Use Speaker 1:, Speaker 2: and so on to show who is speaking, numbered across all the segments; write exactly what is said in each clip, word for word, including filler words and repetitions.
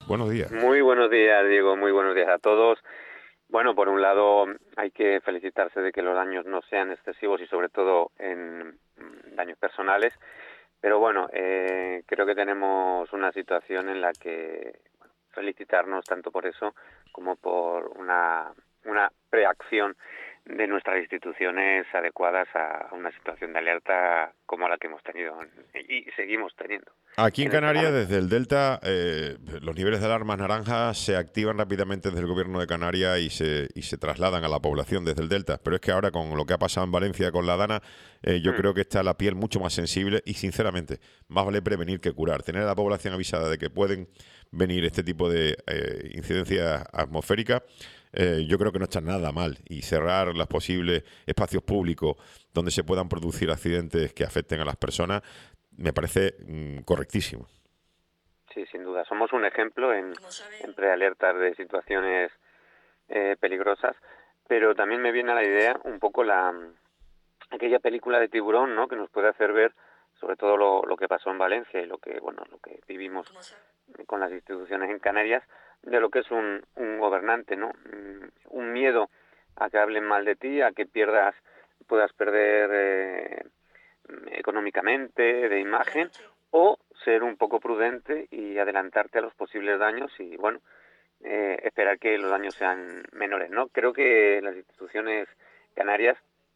Speaker 1: Buenos días.
Speaker 2: Muy buenos días, Diego. Muy buenos días a todos. Bueno, por un lado hay que felicitarse de que los daños no sean excesivos y sobre todo en daños personales. Pero bueno, eh, creo que tenemos una situación en la que bueno, felicitarnos tanto por eso como por una, una preacción de nuestras instituciones adecuadas a una situación de alerta como la que hemos tenido y seguimos teniendo
Speaker 1: Aquí en
Speaker 2: en este
Speaker 1: Canarias,
Speaker 2: momento.
Speaker 1: desde el Delta, eh, los niveles de alarmas naranjas se activan rápidamente desde el gobierno de Canarias y se, y se trasladan a la población desde el Delta. Pero es que ahora, con lo que ha pasado en Valencia con la Dana, eh, yo
Speaker 2: Mm.
Speaker 1: creo que está la piel mucho más sensible y, sinceramente, más vale prevenir que curar. Tener a la población avisada de que pueden venir este tipo de eh, incidencias atmosféricas, eh, yo creo que no está nada mal. Y cerrar los posibles espacios públicos donde se puedan producir accidentes que afecten a las personas me parece mm, correctísimo.
Speaker 2: Sí, sin duda. Somos un ejemplo en, en prealertas de situaciones eh, peligrosas, pero también me viene a la idea un poco la aquella película de Tiburón, ¿no? Que nos puede hacer ver sobre todo lo, lo que pasó en Valencia y lo que bueno lo que vivimos con las instituciones en Canarias, de lo que es un, un gobernante, ¿no? Un miedo a que hablen mal de ti, a que pierdas, puedas perder eh, económicamente, de imagen, o ser un poco prudente y adelantarte a los posibles daños y, bueno, eh, esperar que los daños sean menores, ¿no? Creo que las instituciones canarias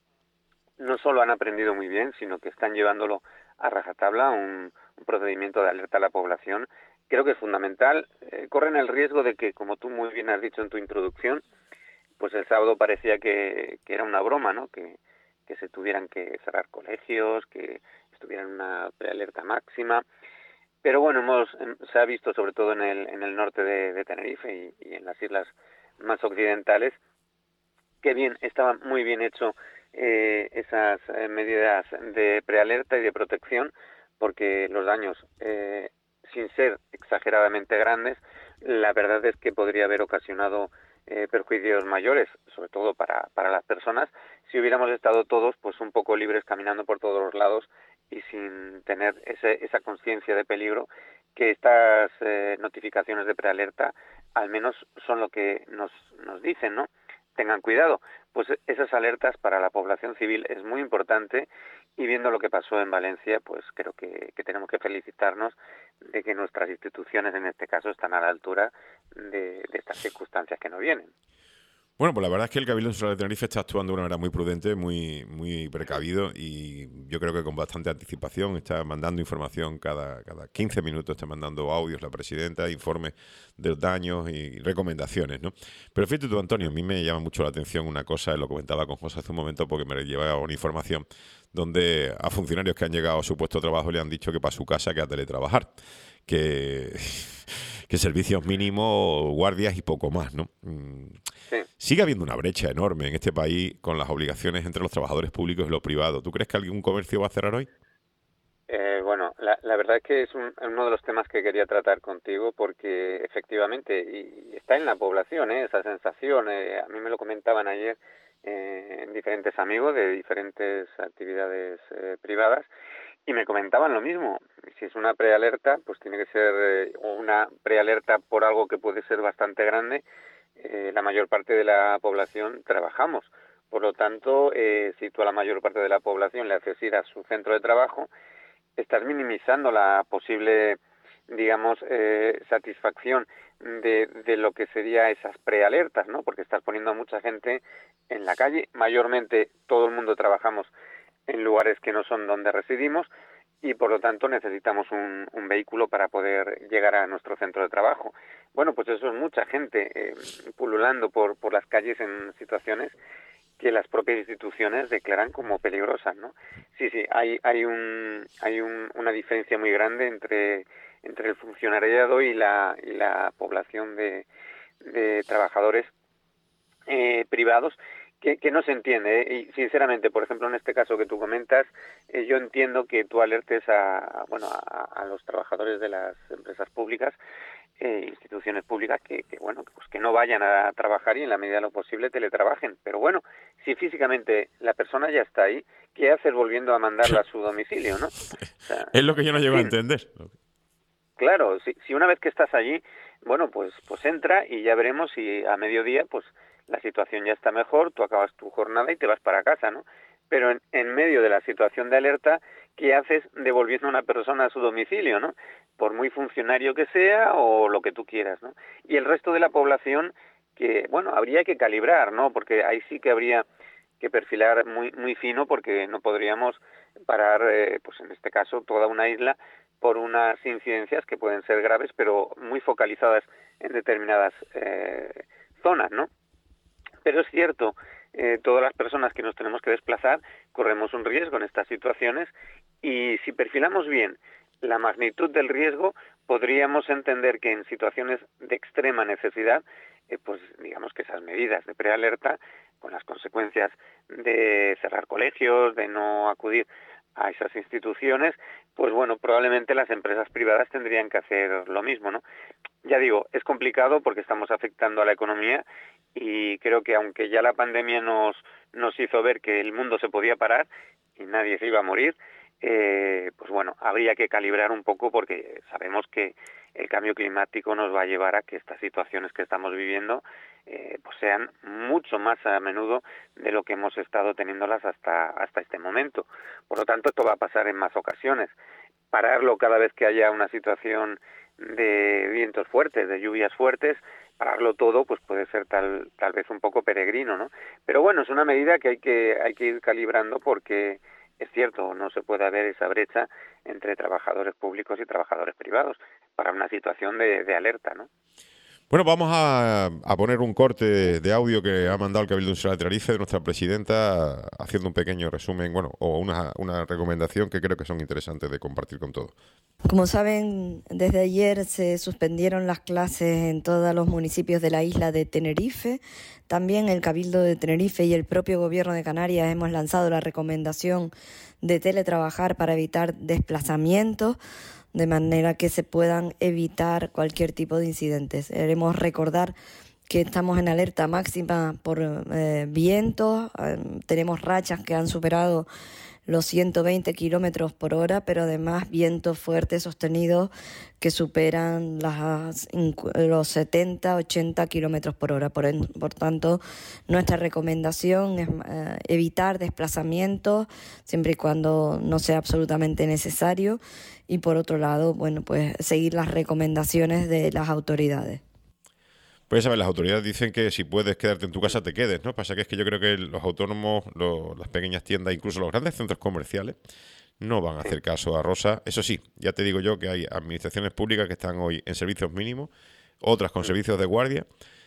Speaker 2: no solo han aprendido muy bien, sino que están llevándolo a rajatabla, un, un procedimiento de alerta a la población. Creo que es fundamental. Eh, corren el riesgo de que, como tú muy bien has dicho en tu introducción, pues el sábado parecía que, que era una broma, ¿no? Que, que se tuvieran que cerrar colegios, que estuvieran en una prealerta máxima. Pero bueno, hemos, se ha visto sobre todo en el, en el norte de, de Tenerife y, y en las islas más occidentales, que bien, estaba muy bien hecho eh, esas eh, medidas de prealerta y de protección, porque los daños, eh, sin ser exageradamente grandes, la verdad es que podría haber ocasionado eh, perjuicios mayores, sobre todo para, para las personas, si hubiéramos estado todos pues un poco libres caminando por todos los lados y sin tener ese, esa conciencia de peligro que estas eh, notificaciones de prealerta al menos son lo que nos, nos dicen, ¿no? Tengan cuidado. Pues esas alertas para la población civil es muy importante y viendo lo que pasó en Valencia, pues creo que, que tenemos que felicitarnos de que nuestras instituciones en este caso están a la altura de, de estas circunstancias que nos vienen.
Speaker 1: Bueno, pues la verdad es que el Cabildo Insular de Tenerife está actuando de una manera muy prudente, muy, muy precavido y yo creo que con bastante anticipación. Está mandando información cada, cada quince minutos, está mandando audios la presidenta, informes de los daños y recomendaciones, ¿no? Pero fíjate tú, Antonio, a mí me llama mucho la atención una cosa, lo comentaba con José hace un momento porque me llevaba una información donde a funcionarios que han llegado a su puesto de trabajo le han dicho que para su casa que a teletrabajar, que, que servicios mínimos, guardias y poco más, ¿no?
Speaker 2: Sí.
Speaker 1: Sigue habiendo una brecha enorme en este país con las obligaciones entre los trabajadores públicos y los privados. ¿Tú crees que algún comercio va a cerrar hoy?
Speaker 2: Eh, bueno, la, la verdad es que es un, uno de los temas que quería tratar contigo porque efectivamente y, y está en la población ¿eh? Esa sensación. Eh, a mí me lo comentaban ayer eh, diferentes amigos de diferentes actividades eh, privadas y me comentaban lo mismo. Si es una prealerta, pues tiene que ser eh, una prealerta por algo que puede ser bastante grande. Eh, la mayor parte de la población trabajamos. Por lo tanto, eh, si tú a la mayor parte de la población le haces ir a su centro de trabajo, estás minimizando la posible, digamos, eh, satisfacción de, de lo que sería esas prealertas, ¿no? Porque estás poniendo a mucha gente en la calle. Mayormente todo el mundo trabajamos en lugares que no son donde residimos y por lo tanto necesitamos un, un vehículo para poder llegar a nuestro centro de trabajo. Bueno, pues eso es mucha gente eh, pululando por, por las calles en situaciones que las propias instituciones declaran como peligrosas, ¿no? Sí, sí, hay hay un hay un, una diferencia muy grande entre entre el funcionariado y la y la población de, de trabajadores eh, privados que, que no se entiende ¿eh? Y sinceramente, por ejemplo, en este caso que tú comentas, eh, yo entiendo que tú alertes a bueno a, a los trabajadores de las empresas públicas, eh, instituciones públicas que, que bueno pues que no vayan a trabajar y en la medida de lo posible teletrabajen. Pero bueno, si físicamente la persona ya está ahí, ¿qué haces volviendo a mandarla a su domicilio, no? O sea,
Speaker 1: Es lo que yo no
Speaker 2: en
Speaker 1: llego a
Speaker 2: fin.
Speaker 1: entender.
Speaker 2: Claro, si, si una vez que estás allí bueno, pues, pues entra y ya veremos si a mediodía, pues la situación ya está mejor, tú acabas tu jornada y te vas para casa, ¿no? Pero en, en medio de la situación de alerta, ¿qué haces devolviendo a una persona a su domicilio, ¿no? Por muy funcionario que sea o lo que tú quieras, ¿no? Y el resto de la población que, bueno, habría que calibrar, ¿no? Porque ahí sí que habría que perfilar muy muy fino porque no podríamos parar, eh, pues en este caso, toda una isla por unas incidencias que pueden ser graves, pero muy focalizadas en determinadas eh, zonas, ¿no? Pero es cierto, eh, todas las personas que nos tenemos que desplazar corremos un riesgo en estas situaciones y si perfilamos bien la magnitud del riesgo, podríamos entender que en situaciones de extrema necesidad, eh, pues digamos que esas medidas de prealerta, con las consecuencias de cerrar colegios, de no acudir a esas instituciones, pues bueno, probablemente las empresas privadas tendrían que hacer lo mismo, ¿no? Ya digo, es complicado porque estamos afectando a la economía y creo que aunque ya la pandemia nos, nos hizo ver que el mundo se podía parar y nadie se iba a morir, eh, pues bueno, habría que calibrar un poco porque sabemos que el cambio climático nos va a llevar a que estas situaciones que estamos viviendo eh, pues sean mucho más a menudo de lo que hemos estado teniéndolas hasta, hasta este momento. Por lo tanto, esto va a pasar en más ocasiones. Pararlo cada vez que haya una situación de vientos fuertes, de lluvias fuertes, pararlo todo pues puede ser tal tal vez un poco peregrino, ¿no? Pero bueno, es una medida que hay que hay que ir calibrando porque es cierto, no se puede haber esa brecha entre trabajadores públicos y trabajadores privados para una situación de, de alerta, ¿no?
Speaker 1: Bueno, vamos a, a poner un corte de audio que ha mandado el Cabildo Insular de Tenerife de nuestra presidenta, haciendo un pequeño resumen, bueno, o una, una recomendación que creo que son interesantes de compartir con todos.
Speaker 3: Como saben, desde ayer se suspendieron las clases en todos los municipios de la isla de Tenerife. También el Cabildo de Tenerife y el propio Gobierno de Canarias hemos lanzado la recomendación de teletrabajar para evitar desplazamientos, de manera que se puedan evitar cualquier tipo de incidentes. Queremos recordar que estamos en alerta máxima por eh, vientos, eh, tenemos rachas que han superado los ciento veinte kilómetros por hora, pero además vientos fuertes sostenidos que superan las, los setenta, ochenta kilómetros por hora. Por, por tanto, nuestra recomendación es eh, evitar desplazamientos siempre y cuando no sea absolutamente necesario y por otro lado, bueno, pues seguir las recomendaciones de las autoridades.
Speaker 1: Pues, ¿sabes? Las autoridades dicen que si puedes quedarte en tu casa, te quedes, ¿no? Pasa que es que yo creo que los autónomos, los, las pequeñas tiendas, incluso los grandes centros comerciales, no van a hacer caso a Rosa. Eso sí, ya te digo yo que hay administraciones públicas que están hoy en servicios mínimos, otras con servicios de guardia,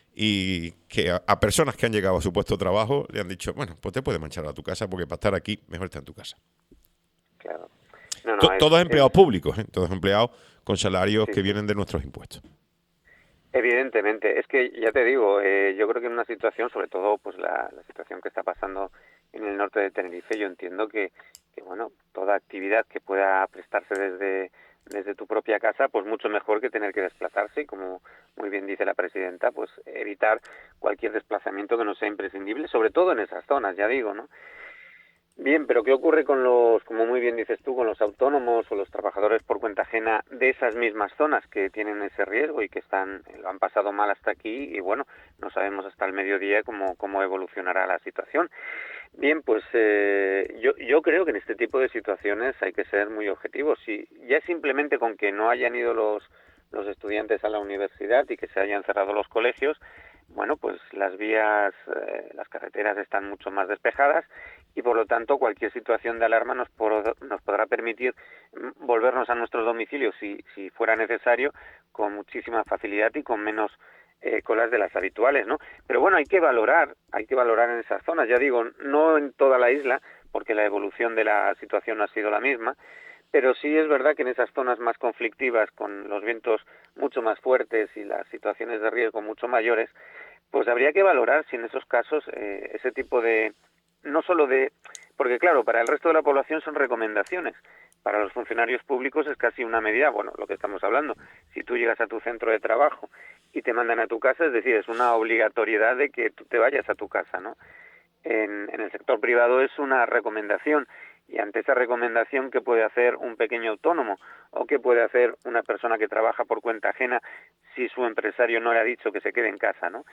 Speaker 1: y que a, a personas que han llegado a su puesto de trabajo le han dicho, bueno, pues te puedes marchar a tu casa porque para estar aquí mejor estar en tu casa.
Speaker 2: Claro. No, no,
Speaker 1: to,
Speaker 2: es,
Speaker 1: todos empleados
Speaker 2: es,
Speaker 1: públicos, ¿eh? Todos empleados con salarios
Speaker 2: sí,
Speaker 1: que
Speaker 2: sí.
Speaker 1: vienen de nuestros impuestos.
Speaker 2: Evidentemente, es que ya te digo, eh, yo creo que en una situación, sobre todo pues la, la situación que está pasando en el norte de Tenerife, yo entiendo que, que bueno, toda actividad que pueda prestarse desde desde tu propia casa, pues mucho mejor que tener que desplazarse y como muy bien dice la presidenta, pues evitar cualquier desplazamiento que no sea imprescindible, sobre todo en esas zonas, ya digo, ¿no? Bien, pero ¿qué ocurre con los, como muy bien dices tú, con los autónomos o los trabajadores por cuenta ajena de esas mismas zonas que tienen ese riesgo y que están, lo han pasado mal hasta aquí y bueno, no sabemos hasta el mediodía cómo, cómo evolucionará la situación? Bien, pues eh, yo, yo creo que en este tipo de situaciones hay que ser muy objetivos. Si ya simplemente con que no hayan ido los, los estudiantes a la universidad y que se hayan cerrado los colegios, bueno, pues las vías, eh, las carreteras están mucho más despejadas y por lo tanto cualquier situación de alarma nos, por, nos podrá permitir volvernos a nuestros domicilios si, si fuera necesario con muchísima facilidad y con menos eh, colas de las habituales, ¿no? Pero bueno, hay que valorar, hay que valorar en esas zonas, ya digo, no en toda la isla, porque la evolución de la situación no ha sido la misma, pero sí es verdad que en esas zonas más conflictivas, con los vientos mucho más fuertes y las situaciones de riesgo mucho mayores, pues habría que valorar si en esos casos eh, ese tipo de, no solo de, porque claro, para el resto de la población son recomendaciones, para los funcionarios públicos es casi una medida, bueno, lo que estamos hablando, si tú llegas a tu centro de trabajo y te mandan a tu casa, es decir, es una obligatoriedad de que tú te vayas a tu casa, ¿no? En, en el sector privado es una recomendación y ante esa recomendación, ¿qué puede hacer un pequeño autónomo o qué puede hacer una persona que trabaja por cuenta ajena si su empresario no le ha dicho que se quede en casa, ¿no?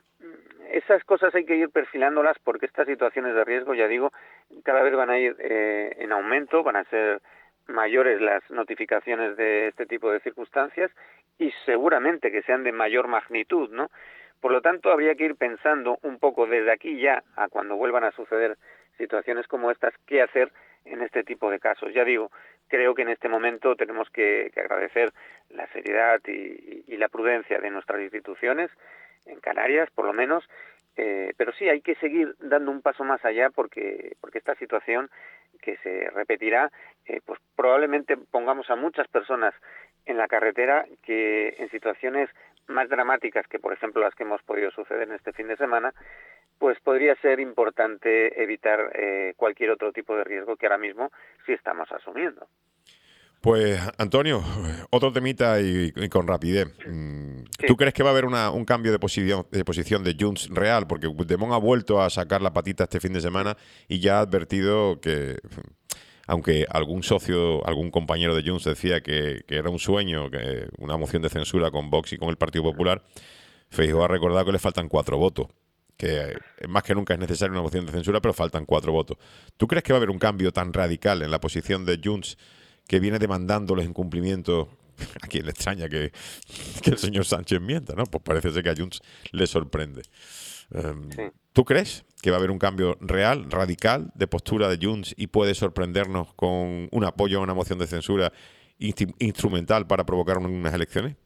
Speaker 2: Esas cosas hay que ir perfilándolas porque estas situaciones de riesgo, ya digo, cada vez van a ir eh, en aumento, van a ser mayores las notificaciones de este tipo de circunstancias y seguramente que sean de mayor magnitud, ¿no? Por lo tanto, habría que ir pensando un poco desde aquí ya a cuando vuelvan a suceder situaciones como estas, qué hacer en este tipo de casos. Ya digo, creo que en este momento tenemos que, que agradecer la seriedad y, y la prudencia de nuestras instituciones, en Canarias por lo menos, eh, pero sí hay que seguir dando un paso más allá porque porque esta situación que se repetirá, eh, pues probablemente pongamos a muchas personas en la carretera que en situaciones más dramáticas que por ejemplo las que hemos podido suceder en este fin de semana, pues podría ser importante evitar eh, cualquier otro tipo de riesgo que ahora mismo sí estamos asumiendo.
Speaker 1: Pues, Antonio, otro temita y, y con rapidez.
Speaker 2: Sí.
Speaker 1: ¿Tú crees que va a haber una, un cambio de posición, de posición de Junts real? Porque Puigdemont ha vuelto a sacar la patita este fin de semana y ya ha advertido que, aunque algún socio, algún compañero de Junts decía que, que era un sueño, que una moción de censura con Vox y con el Partido Popular, Feijóo ha recordado que le faltan cuatro votos. Que más que nunca es necesaria una moción de censura, pero faltan cuatro votos. ¿Tú crees que va a haber un cambio tan radical en la posición de Junts que viene demandando los incumplimientos? A quien le extraña que, que el señor Sánchez mienta, ¿no? Pues parece ser que a Junts le sorprende. Um,
Speaker 2: Sí.
Speaker 1: ¿Tú crees que va a haber un cambio real, radical, de postura de Junts y puede sorprendernos con un apoyo a una moción de censura inst- instrumental para provocar unas elecciones?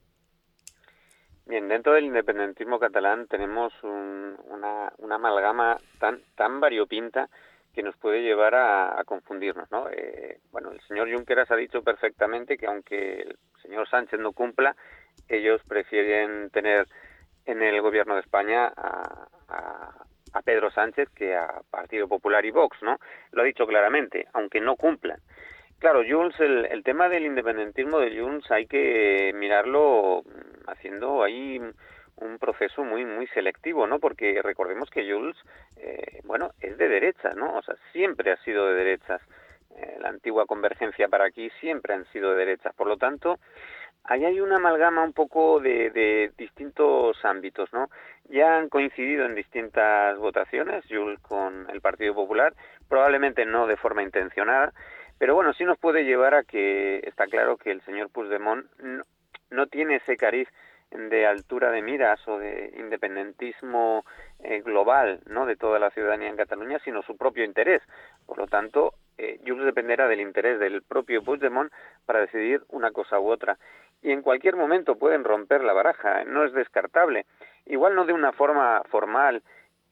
Speaker 2: Bien, dentro del independentismo catalán tenemos un, una, una amalgama tan, tan variopinta que nos puede llevar a, a confundirnos, ¿no? Eh, bueno, el señor Junqueras ha dicho perfectamente que aunque el señor Sánchez no cumpla, ellos prefieren tener en el gobierno de España a, a, a Pedro Sánchez que a Partido Popular y Vox, ¿no? Lo ha dicho claramente, aunque no cumplan. Claro, Junts, el, el tema del independentismo de Junts hay que mirarlo haciendo ahí un proceso muy muy selectivo, ¿no? Porque recordemos que Junts, eh, bueno, es de derechas, ¿no? O sea, siempre ha sido de derechas. Eh, la antigua Convergencia para aquí siempre han sido de derechas. Por lo tanto, ahí hay una amalgama un poco de, de distintos ámbitos, ¿no? Ya han coincidido en distintas votaciones, Junts con el Partido Popular, probablemente no de forma intencionada, pero bueno, sí nos puede llevar a que está claro que el señor Puigdemont no, no tiene ese cariz de altura de miras o de independentismo eh, global, ¿no? De toda la ciudadanía en Cataluña, sino su propio interés. Por lo tanto, eh, Junts dependerá del interés del propio Puigdemont para decidir una cosa u otra. Y en cualquier momento pueden romper la baraja, no es descartable. Igual no de una forma formal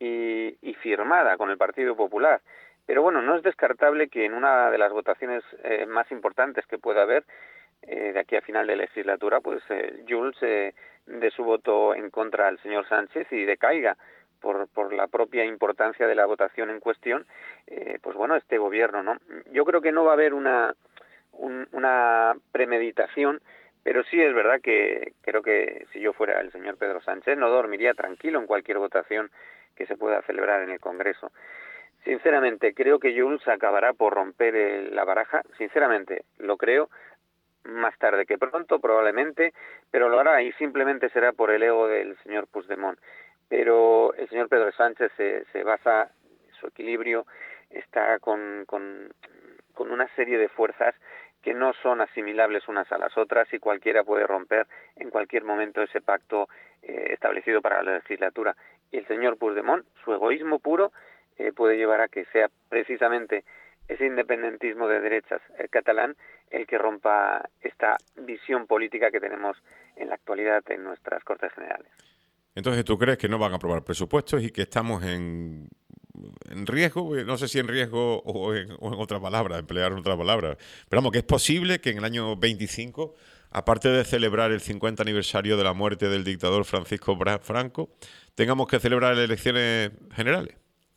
Speaker 2: y, y firmada con el Partido Popular, pero bueno, no es descartable que en una de las votaciones eh, más importantes que pueda haber, eh, de aquí a final de legislatura, pues eh, Junts eh, dé su voto en contra al señor Sánchez y decaiga por, por la propia importancia de la votación en cuestión, eh, pues bueno, este gobierno, ¿no? Yo creo que no va a haber una, un, una premeditación, pero sí es verdad que creo que si yo fuera el señor Pedro Sánchez no dormiría tranquilo en cualquier votación que se pueda celebrar en el Congreso. Sinceramente, creo que Junts acabará por romper el, la baraja. Sinceramente, lo creo. Más tarde que pronto, probablemente, pero lo hará y simplemente será por el ego del señor Puigdemont. Pero el señor Pedro Sánchez se, se basa, su equilibrio está con, con, con una serie de fuerzas que no son asimilables unas a las otras y cualquiera puede romper en cualquier momento ese pacto eh, establecido para la legislatura. Y el señor Puigdemont, su egoísmo puro, eh, puede llevar a que sea precisamente ese independentismo de derechas eh, catalán el que rompa esta visión política que tenemos en la actualidad en nuestras Cortes Generales.
Speaker 1: Entonces, ¿tú crees que no van a aprobar presupuestos y que estamos en, en riesgo? No sé si en riesgo o en, o en otra palabra, emplear otra palabra. Pero vamos, que es posible que en el año veinticinco, aparte de celebrar el cincuenta aniversario de la muerte del dictador Francisco Franco, tengamos que celebrar elecciones generales.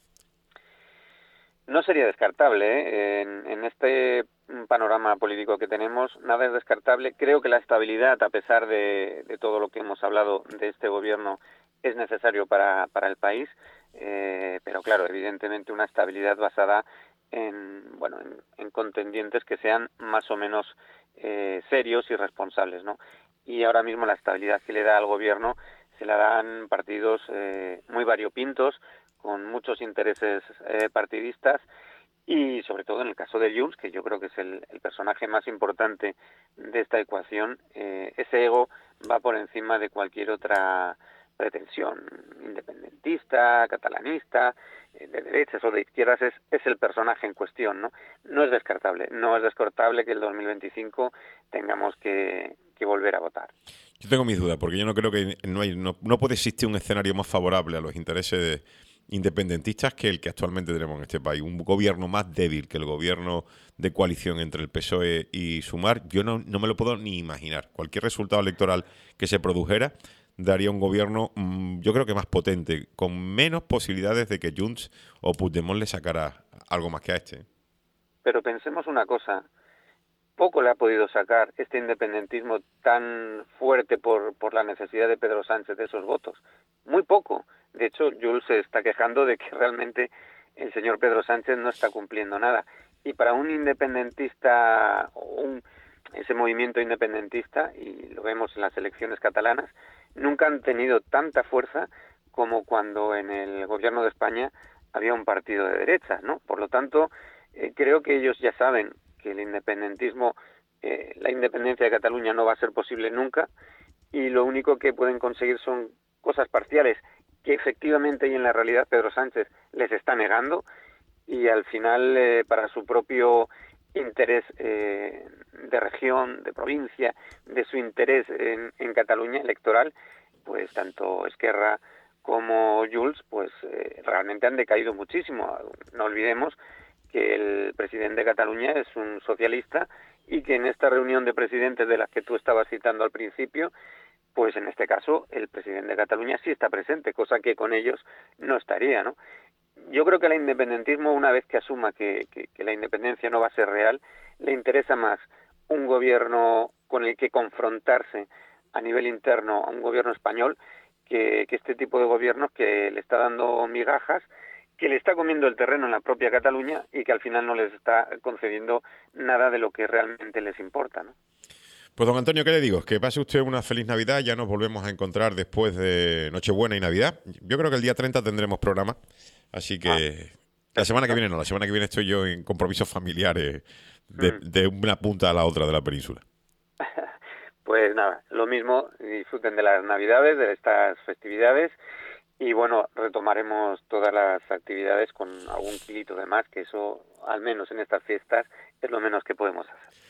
Speaker 2: No sería descartable, ¿eh? En, en este panorama político que tenemos, nada es descartable. Creo que la estabilidad, a pesar de, de todo lo que hemos hablado de este gobierno, es necesario para, para el país, eh, pero claro, evidentemente una estabilidad basada en, bueno, en, en contendientes que sean más o menos eh, serios y responsables, ¿no? y ahora mismo la estabilidad que le da al gobierno se la dan partidos eh, muy variopintos, con muchos intereses eh, partidistas, y sobre todo en el caso de Junts, que yo creo que es el, el personaje más importante de esta ecuación, eh, ese ego va por encima de cualquier otra pretensión independentista, catalanista, eh, de derechas o de izquierdas. Es, es el personaje en cuestión, ¿no? No es descartable, no es descartable que el dos mil veinticinco tengamos que, que volver a votar.
Speaker 1: Yo tengo mis dudas, porque yo no creo que no, hay, no, no puede existir un escenario más favorable a los intereses de independentistas que el que actualmente tenemos en este país. Un gobierno más débil que el gobierno de coalición entre el P S O E y Sumar, yo no, no me lo puedo ni imaginar. Cualquier resultado electoral que se produjera daría un gobierno, mmm, yo creo que más potente, con menos posibilidades de que Junts o Puigdemont le sacara algo más que a este.
Speaker 2: Pero pensemos una cosa, poco le ha podido sacar este independentismo tan fuerte por, por la necesidad de Pedro Sánchez de esos votos. Muy poco. De hecho, Jules se está quejando de que realmente el señor Pedro Sánchez no está cumpliendo nada. Y para un independentista, o un, ese movimiento independentista, y lo vemos en las elecciones catalanas, nunca han tenido tanta fuerza como cuando en el gobierno de España había un partido de derechas, ¿no? Por lo tanto, eh, creo que ellos ya saben que el independentismo, eh, la independencia de Cataluña no va a ser posible nunca, y lo único que pueden conseguir son cosas parciales que efectivamente y en la realidad Pedro Sánchez les está negando, y al final eh, para su propio interés eh, de región, de provincia, de su interés en, en Cataluña electoral, pues tanto Esquerra como Junts pues eh, realmente han decaído muchísimo. No olvidemos que el presidente de Cataluña es un socialista, y que en esta reunión de presidentes de las que tú estabas citando al principio, pues en este caso el presidente de Cataluña sí está presente, cosa que con ellos no estaría, ¿no? Yo creo que al independentismo, una vez que asuma que, que, que la independencia no va a ser real, le interesa más un gobierno con el que confrontarse a nivel interno, a un gobierno español, que, que este tipo de gobiernos que le está dando migajas, que le está comiendo el terreno en la propia Cataluña, y que al final no les está concediendo nada de lo que realmente les importa, ¿no?
Speaker 1: Pues don Antonio, ¿qué le digo? Que pase usted una feliz Navidad. Ya nos volvemos a encontrar después de Nochebuena y Navidad. Yo creo que el día treinta tendremos programa, así que ah, la semana que viene no, la semana que viene estoy yo en compromisos familiares de, de una punta a la otra de la península.
Speaker 2: Pues nada, lo mismo, disfruten de las Navidades, de estas festividades, y bueno, retomaremos todas las actividades con algún kilito de más, que eso, al menos en estas fiestas, es lo menos que podemos hacer.